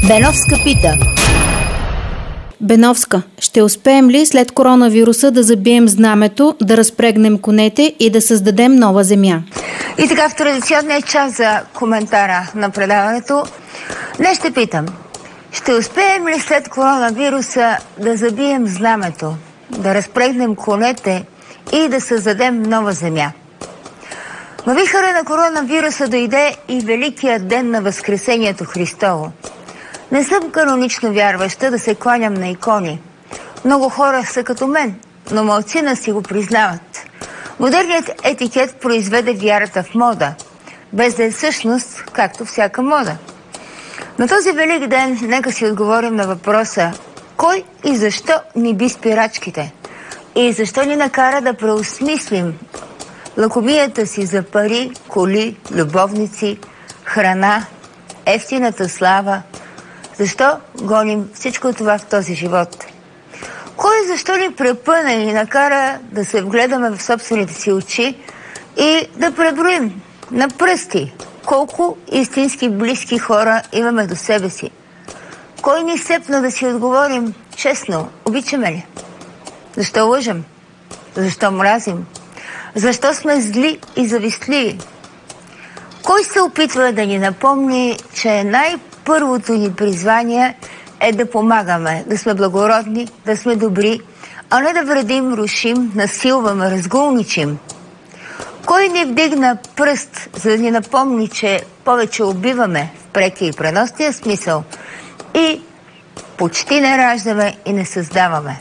Беновска пита. Беновска, ще успеем ли след коронавируса да забием знамето, да разпрегнем конете и да създадем нова земя? И така, в традиционния час за коментара на предаването, днес ще питам: ще успеем ли след коронавируса да забием знамето, да разпрегнем конете и да създадем нова земя? На вихъра на коронавируса дойде и великия ден на Възкресението Христово. Не съм канонично вярваща да се кланям на икони. Много хора са като мен, но малцина си го признават. Модерният етикет произведе вярата в мода, без да е всъщност както всяка мода. На този велик ден нека си отговорим на въпроса: кой и защо ни би спирачките? И защо ни накара да преосмислим лакомията си за пари, коли, любовници, храна, евтината слава? Защо гоним всичко това в този живот? Кой и защо ни препъна и ни накара да се вгледаме в собствените си очи и да преброим на пръсти колко истински близки хора имаме до себе си? Кой ни сепна да си отговорим честно: обичаме ли? Защо лъжем? Защо мразим? Защо сме зли и завистливи? Кой се опитва да ни напомни, че най-първото ни призвание е да помагаме, да сме благородни, да сме добри, а не да вредим, рушим, насилваме, разгулничим? Кой ни вдигна пръст, за да ни напомни, че повече убиваме в прекия и преносния смисъл и почти не раждаме и не създаваме?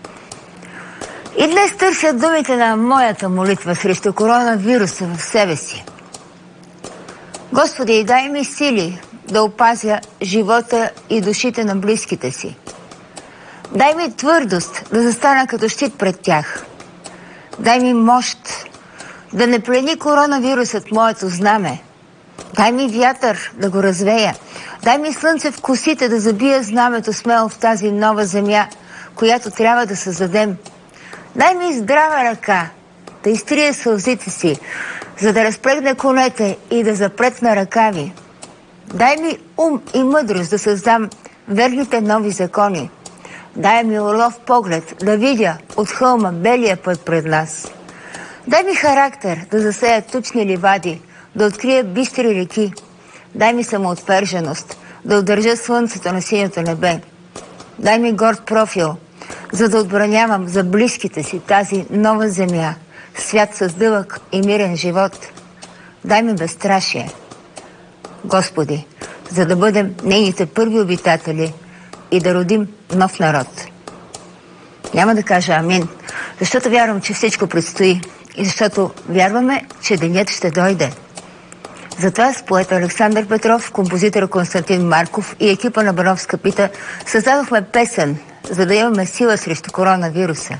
И днес търся думите на моята молитва срещу коронавируса в себе си. Господи, дай ми сили да опазя живота и душите на близките си. Дай ми твърдост да застана като щит пред тях. Дай ми мощ да не плени коронавирусът моето знаме. Дай ми вятър да го развея. Дай ми слънце в косите да забия знамето смело в тази нова земя, която трябва да създадем. Дай ми здрава ръка да изтрия сълзите си, за да разпрегна конете и да запретна ръкави. Дай ми ум и мъдрост да създам верните нови закони. Дай ми орлов поглед да видя от хълма белия път пред нас. Дай ми характер да засея тучни ливади, да открия бистри реки. Дай ми самоотверженост да удържа слънцето на синьото небе. Дай ми горд профил, за да отбранявам за близките си тази нова земя, свят с дълъг и мирен живот. Дай ми безстрашие, Господи, за да бъдем нейните първи обитатели и да родим нов народ. Няма да кажа амин, защото вярвам, че всичко предстои и защото вярваме, че денят ще дойде. Затова с поета Александър Петров, композитора Константин Марков и екипа на Беновска пита създадохме песен, за да имаме сила срещу коронавируса.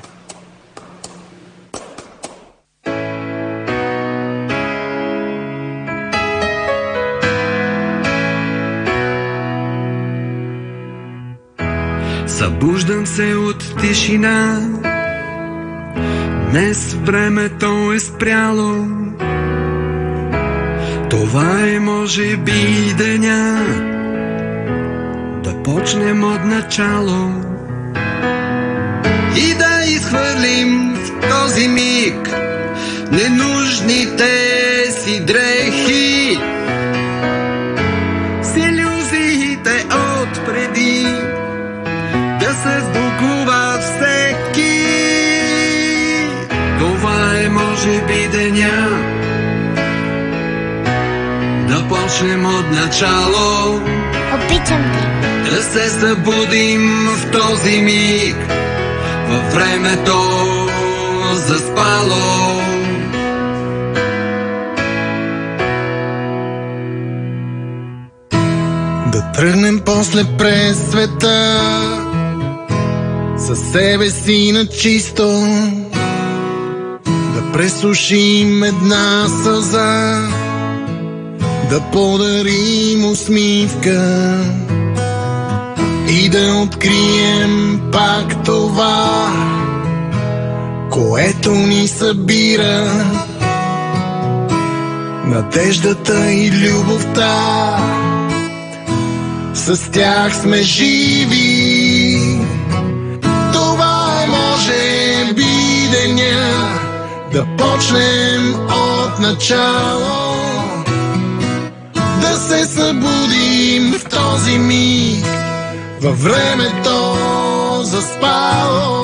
Събуждам се от тишина, днес времето е спряло. Това е може би деня да почнем от начало и да изхвърлим в този миг ненужните си дрехи, с илюзиите отпреди да се сбогува всеки. Това е може би деня да почнем от начало. Обичам те. Да се събудим в този миг, във времето заспало. Да тръгнем после през света със себе си на чисто, да пресушим една сълза, да подарим усмивка и да открием пак това, което ни събира, надеждата и любовта. с тях сме живи. Това е може би деня да почнем от начало, да се събудим в този миг, във времето заспало,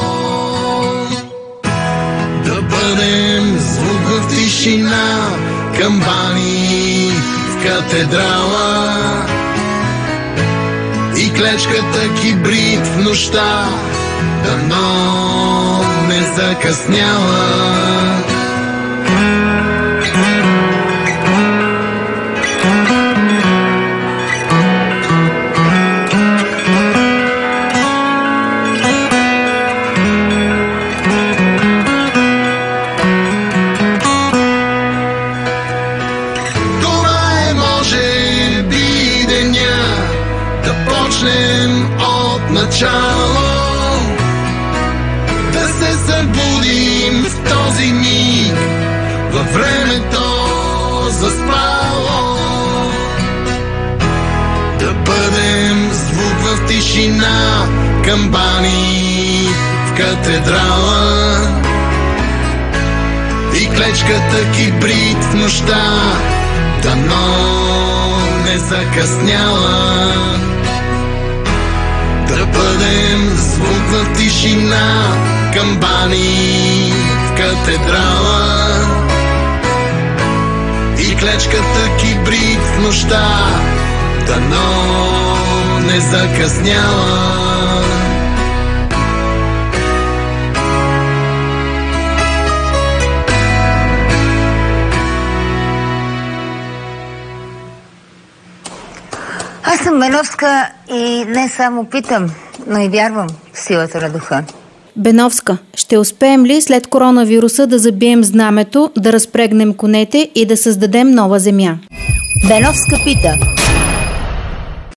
да бъдем звук в тишина, камбани в катедрала и клечката кибрид в нощта, дано не закъсняла. Начало, да се събудим в този миг, във времето заспало, да бъдем звук в тишина, камбани в катедрала и клечката кибрид в нощта, дано не закъсняла. Да бъдем звук в тишина, камбани в катедрала и клечката кибрид в нощта, дано не закъсняла. Аз съм Беновска и не само питам, но и вярвам в силата на духа. Беновска, ще успеем ли след коронавируса да забием знамето, да разпрегнем конете и да създадем нова земя? Беновска пита.